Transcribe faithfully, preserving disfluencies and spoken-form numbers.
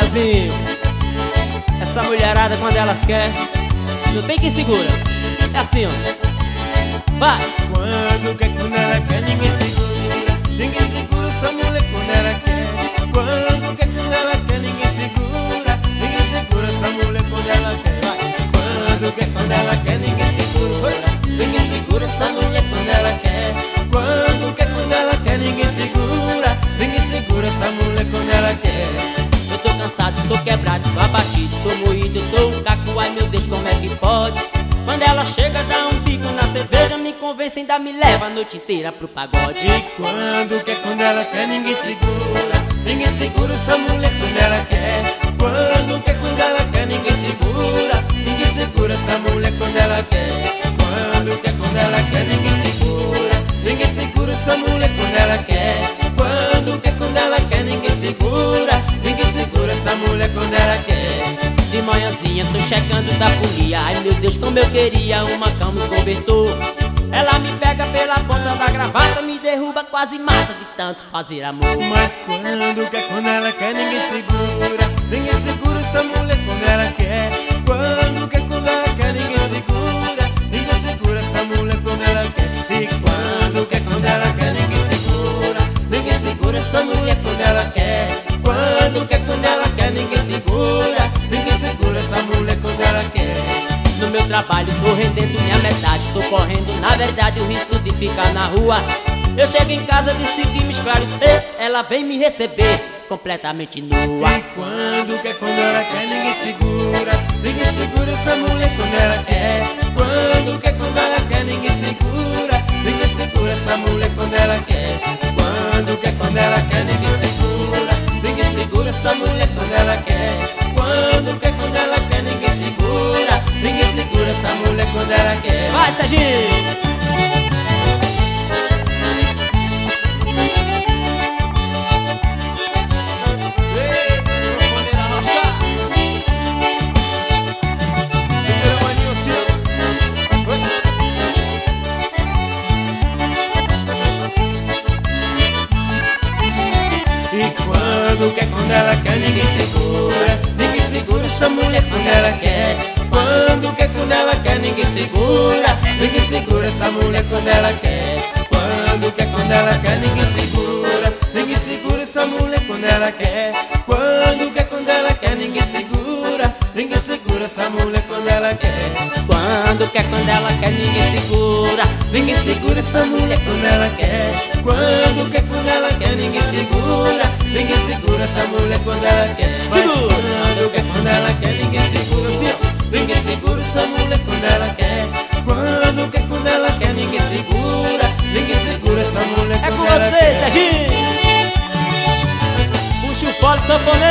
Zezinho. Essa mulherada, quando elas querem, não tem quem segura. É assim, ó. Vai! Quando quer, quando ela quer, ninguém segura. Ninguém segura essa mulher quando ela quer. Quando quer, quando ela quer, ninguém segura. Ninguém segura essa mulher quando ela quer. Vai! Quando quer, quando ela quer, ninguém segura. Ninguém segura essa mulher quando ela quer. Quando quer, quando ela quer, ninguém segura. Ninguém segura essa mulher quando ela quer. Eu tô cansado, tô quebrado, tô abatido, tô moído, tô um caco. Ai meu Deus, como é que pode? Quando ela chega, dá um pico na cerveja, me convence, ainda me leva a noite inteira pro pagode. E quando quer, quando ela quer, ninguém segura. Ninguém segura essa mulher quando ela quer. Quando quer, quando ela quer, ninguém segura. Ninguém segura essa mulher quando ela quer. Quando quer, quando ela quer, ninguém segura. Ninguém segura essa mulher quando ela quer. Quando quer, quando ela quer, ninguém segura. Ninguém segura essa mulher quando ela quer. De manhãzinha tô chegando da folia. Ai meu Deus, como eu queria uma cama e cobertor. Ela me pega pela ponta da gravata, me derruba, quase mata de tanto fazer amor. Mas quando quer, quando ela quer, ninguém segura. Ninguém segura essa mulher quando ela quer. Quando quer, quando ela quer, ninguém segura. Ninguém segura essa mulher quando ela quer. E quando quer, quando ela quer, ninguém segura. Ninguém segura essa mulher quando ela quer. Quando quer, quando ela quer, ninguém segura. Ninguém segura essa mulher quando ela quer. No meu trabalho tô rendendo minha metade, tô correndo na verdade o risco de ficar na rua. Eu chego em casa, decidi me esclarecer, ela vem me receber completamente nua. E quando quer, quando ela quer, ninguém segura. Ninguém segura essa mulher quando ela quer. Quando quer, quando ela quer, ninguém segura. Ninguém segura essa mulher quando ela quer. Quando quer, quando ela quer, ninguém segura. Ninguém segura essa mulher quando ela quer. Quando quer, quando ela quer, ninguém segura. Ninguém segura essa mulher quando ela quer. Vai, Serginho! E quando quer, quando ela quer, ninguém segura. Ninguém segura essa mulher quando ela quer. Quando quer, quando ela quer, ninguém segura. Ninguém segura essa mulher quando ela quer. Quando quer, quando ela quer, ninguém segura. Ninguém segura essa mulher quando ela quer. Quando quer, quando ela quer, ninguém segura. Ninguém segura essa mulher quando ela quer. Quando quer, quando ela quer, ninguém segura. Ninguém segura essa mulher quando ela quer. Quando quer, quando ela quer, ninguém segura. Ninguém segura essa mulher quando ela quer. Segura. Quando quer, quando ela quer, ninguém segura. Ninguém segura essa mulher quando ela quer. Quando quer, quando ela quer, ninguém segura. Ninguém segura essa mulher É quando com ela você, quer. Serginho! Puxa o fole, sanfoneiro!